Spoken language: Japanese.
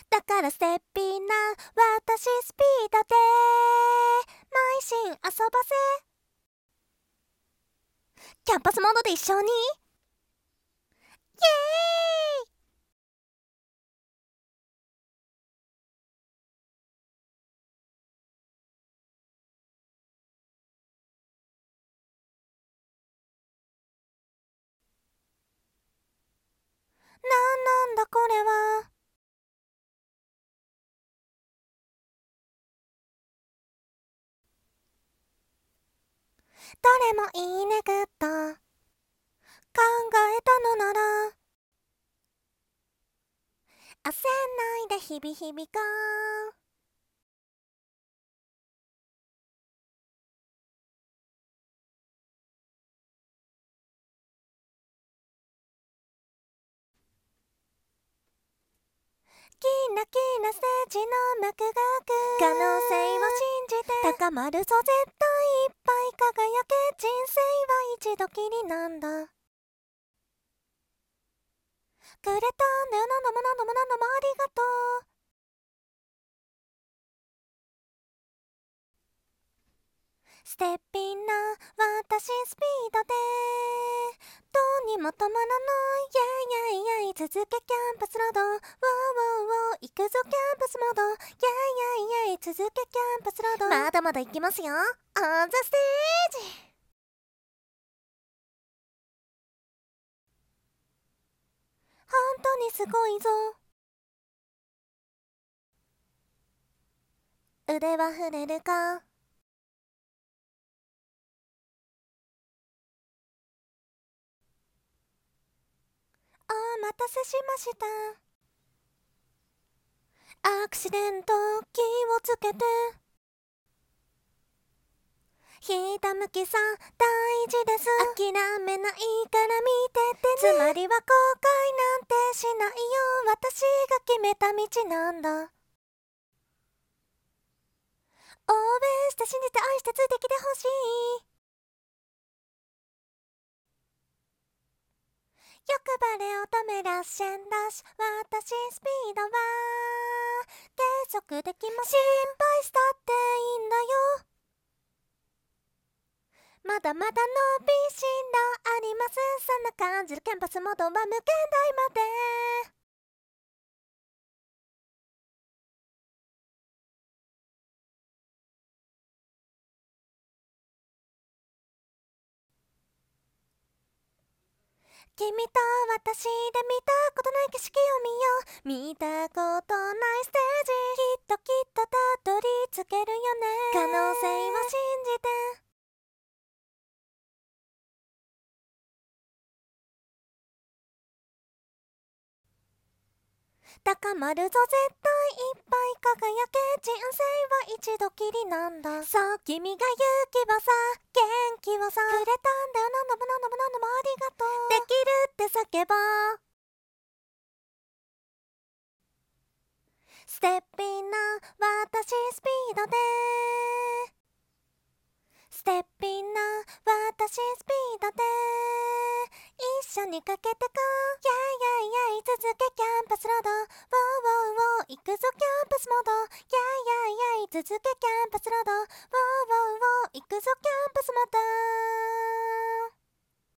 だからステッピーな私スピードで邁進遊ばせ。キャンパスモードで一緒にイエーイ。なんだこれは。誰もいいねグッド考えたのなら焦んないで日々日々がキラキラステージの幕が開く。可能性を信じて高まるぞ絶対いっぱい輝け。人生は一度きりなんだ。くれたんだよ何度も何度も何度もありがとう。ステッピンな私スピードでどうにも止まらないイェイイェイイェイ続けキャンパスロードウォーウォーウォー行くぞキャンパスモードイェイイェイイェイ続けキャンパスロード。まだまだ行きますよオンザステージ。本当にすごいぞ。腕は触れるか。お待たせしました。アクシデント気をつけて。ひたむきさ大事です。諦めないから見ててね。つまりは後悔なんてしないよ。私が決めた道なんだ。応援して信じて愛してついてきてほしい。欲張れ乙女ラッシェンダッシュ私スピードは計測できません。心配したっていいんだよ。まだまだ伸びしろあります。そんな感じるキャンパスモードは無限大まで。君と私で見たことない景色を見よう。見たことないステージきっときっとたどり着けるよね。可能性を信じて。高まるぞ絶対いっぱい輝け。人生は一度きりなんだ。そう君が勇気をさ元気をさくれたんだよ何度も何度も何度もありがとう。できるって叫ぼう。ステッピンな私スピードでステッピンな私スピードで一緒にかけてこイェイイェイイェイ続けキャンパスロードウォーウォーウォー行くぞキャンパスモードイェイイェイイェイ続けキャンパスロードウォーウォーウォー行くぞキャンパスモード。